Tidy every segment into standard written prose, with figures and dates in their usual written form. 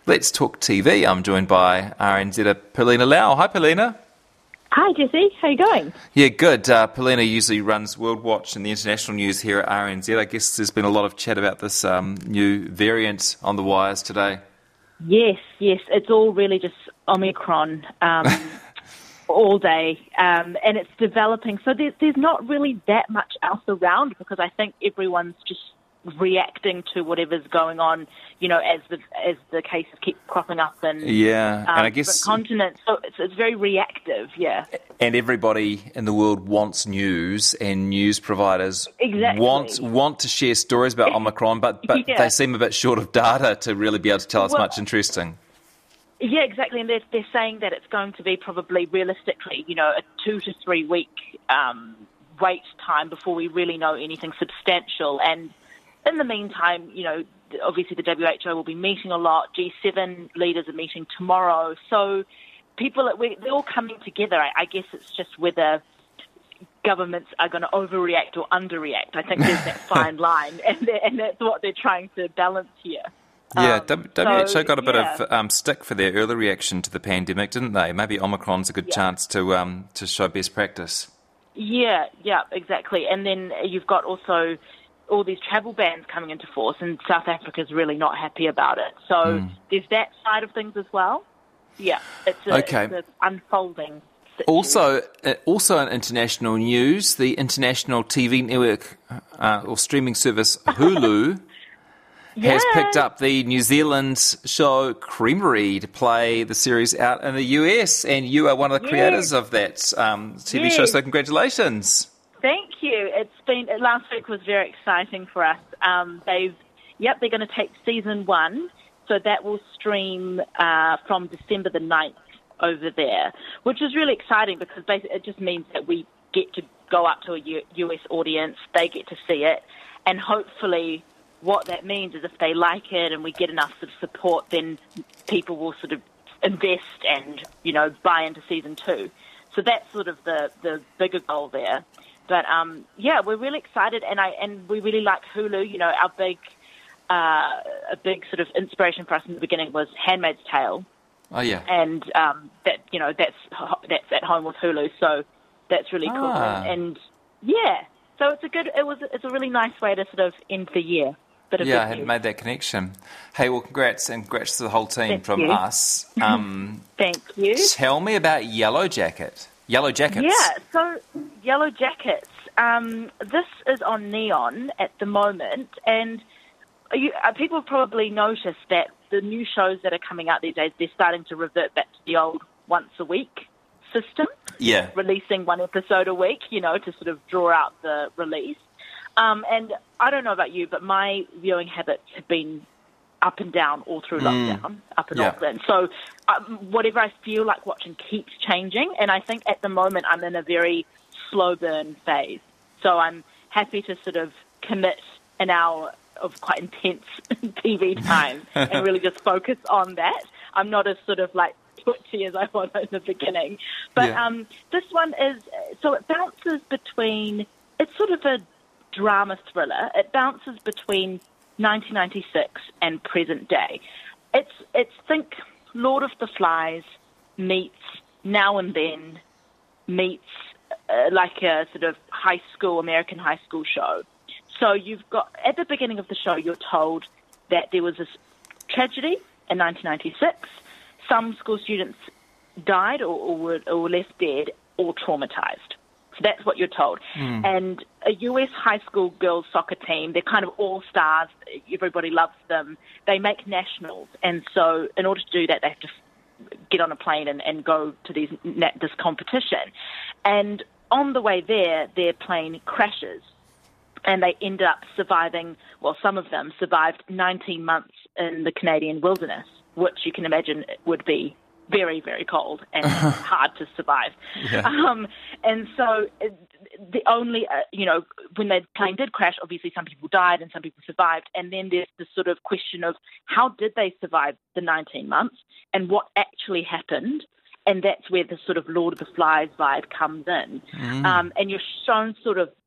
Let's Talk TV. I'm joined by RNZer Polina Lau. Hi, Polina. Hi, Jesse. How are you going? Yeah, good. Polina usually runs World Watch and the international news here at RNZ. I guess there's been a lot of chat about this new variant on the wires today. Yes. It's all really just Omicron all day, and it's developing. So there's not really that much else around because I think everyone's just reacting to whatever's going on, as the cases keep cropping up in and I guess continents. So it's very reactive, yeah. And everybody in the world wants news, and news providers want to share stories about Omicron, but Yeah. they seem a bit short of data to really be able to tell us much interesting. Yeah, exactly. And they're saying that it's going to be probably realistically, a 2 to 3 week wait time before we really know anything substantial. And in the meantime, obviously the WHO will be meeting a lot. G7 leaders are meeting tomorrow. So they're all coming together. I guess it's just whether governments are going to overreact or underreact. I think there's that fine line, and that's what they're trying to balance here. Yeah, WHO got a bit of stick for their early reaction to the pandemic, didn't they? Maybe Omicron's a good chance to show best practice. Yeah, exactly. And then you've got also all these travel bans coming into force, and South Africa's really not happy about it. So there's that side of things as well. Yeah, it's an unfolding situation. Also in international news, the international TV network or streaming service Hulu has picked up the New Zealand show Creamery to play the series out in the US, and you are one of the creators of that TV show, so congratulations. Thank you. Last week was very exciting for us. They're going to take season 1, so that will stream from December the 9th over there, which is really exciting because basically it just means that we get to go up to a US audience, they get to see it, and hopefully what that means is if they like it and we get enough sort of support, then people will sort of invest and, buy into season 2. So that's sort of the bigger goal there. But we're really excited, and we really like Hulu. A big sort of inspiration for us in the beginning was *Handmaid's Tale*. Oh yeah, and that's at home with Hulu, so that's really cool. And so it's a really nice way to sort of end the year. I hadn't made that connection. Hey, well, congrats to the whole team from us. Thank you. Tell me about Yellow Jackets. Yeah, so Yellow Jackets. This is on Neon at the moment, and people have probably noticed that the new shows that are coming out these days, they're starting to revert back to the old once-a-week system. Yeah. Releasing one episode a week, to sort of draw out the release. And I don't know about you, but my viewing habits have been up and down all through lockdown, up in Auckland. So whatever I feel like watching keeps changing, and I think at the moment I'm in a very slow burn phase. So I'm happy to sort of commit an hour of quite intense TV time and really just focus on that. I'm not as sort of like twitchy as I was in the beginning. But this one it bounces between, it's sort of a drama thriller. It bounces between 1996 and present day. It's think Lord of the Flies meets Now and Then meets like a sort of American high school show. So you've got, at the beginning of the show, you're told that there was this tragedy in 1996. Some school students died or were left dead or traumatized. So that's what you're told. And a US high school girls soccer team, they're kind of all stars. Everybody loves them. They make nationals. And so in order to do that, they have to get on a plane and go to this competition. And on the way there, their plane crashes. And they end up surviving, well, some of them survived 19 months in the Canadian wilderness, which you can imagine would be very, very cold and hard to survive. Yeah. And so the only, when the plane did crash, obviously some people died and some people survived. And then there's this sort of question of how did they survive the 19 months and what actually happened? And that's where the sort of Lord of the Flies vibe comes in. And you're shown sort of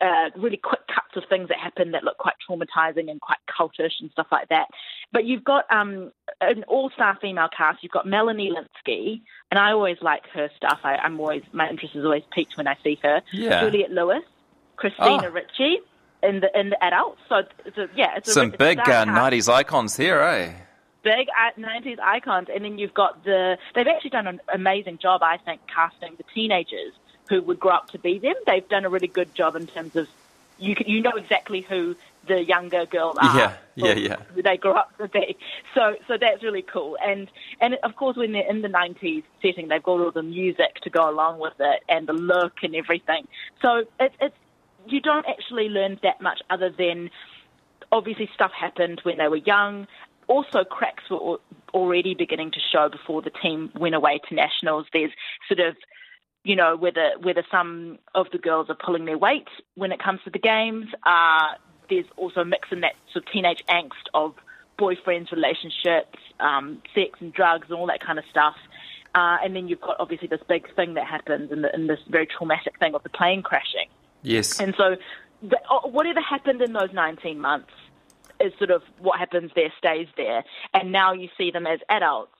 really quick cuts of things that happen that look quite traumatizing and quite cultish and stuff like that. But you've got an all-star female cast. You've got Melanie Lynskey, and I always like her stuff. My interest is always piqued when I see her. Yeah. Juliette Lewis, Christina Ricci in the adults. So it's some big cast. 90s icons here, eh? Big 90s icons. And then you've got they've actually done an amazing job, I think, casting the teenagers who would grow up to be them. They've done a really good job in terms of you know exactly who the younger girls are. Yeah. Who they grow up to be. So that's really cool. And of course, when they're in the 90s setting, they've got all the music to go along with it and the look and everything. So it's you don't actually learn that much other than obviously stuff happened when they were young. Also, cracks were already beginning to show before the team went away to nationals. There's sort of, you know, whether some of the girls are pulling their weight when it comes to the games. There's also a mix in that sort of teenage angst of boyfriends, relationships, sex and drugs and all that kind of stuff. And then you've got obviously this big thing that happens in this very traumatic thing of the plane crashing. Yes. And so whatever happened in those 19 months is sort of what happens there stays there. And now you see them as adults.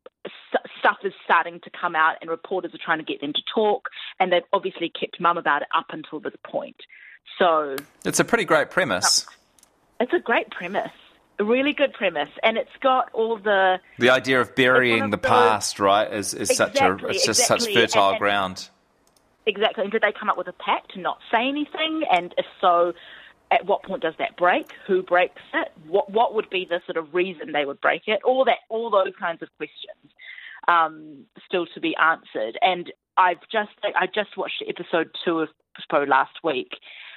Stuff is starting to come out and reporters are trying to get them to talk, and they've obviously kept mum about it up until this point. So it's a pretty great premise. It's a great premise. A really good premise. And it's got all the idea of burying the past, right, is exactly, such fertile ground. Exactly. And did they come up with a pact to not say anything? And if so, at what point does that break? Who breaks it? What would be the sort of reason they would break it? All those kinds of questions still to be answered. And I just watched episode 2 of Pro last week,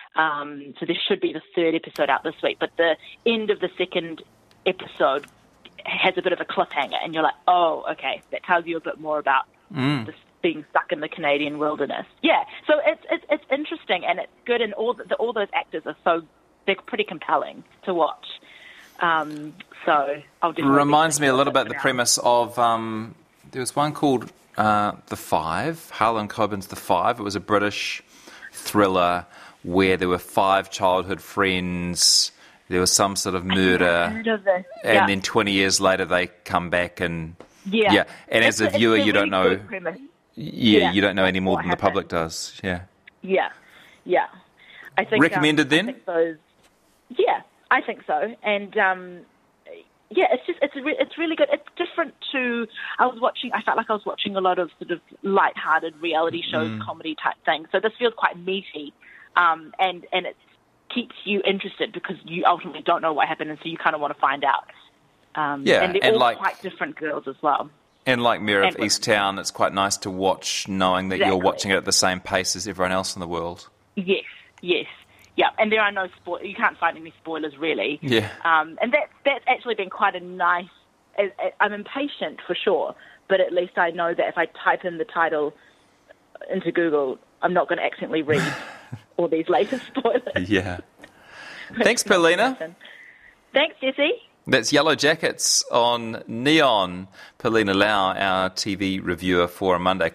so this should be the 3rd episode out this week. But the end of the 2nd episode has a bit of a cliffhanger, and you're like, oh, okay, that tells you a bit more about this being stuck in the Canadian wilderness. Yeah, so it's interesting and it's good, and all those actors are they're pretty compelling to watch. So I'll definitely reminds me a little bit the premise of there was one called The Five, Harlan Coben's The Five. It was a British thriller where there were 5 childhood friends. There was some sort of murder, and then 20 years later they come back and and as a viewer you don't know. You don't know any more than the public does. Yeah. I think recommended then. I think so, and it's really good. It's different to I felt like I was watching a lot of sort of light-hearted reality shows, comedy type things. So this feels quite meaty, and it keeps you interested because you ultimately don't know what happened, and so you kind of want to find out. And they're all quite different girls as well. And like Mayor of Easttown, it's quite nice to watch knowing that you're watching it at the same pace as everyone else in the world. Yes. Yeah, and there are no spoilers. You can't find any spoilers, really. Yeah. And that's actually been quite a nice... I'm impatient, for sure, but at least I know that if I type in the title into Google, I'm not going to accidentally read all these latest spoilers. Yeah. Thanks, Paulina. Thanks, Jesse. That's Yellow Jackets on Neon. Paulina Lau, our TV reviewer for a Monday.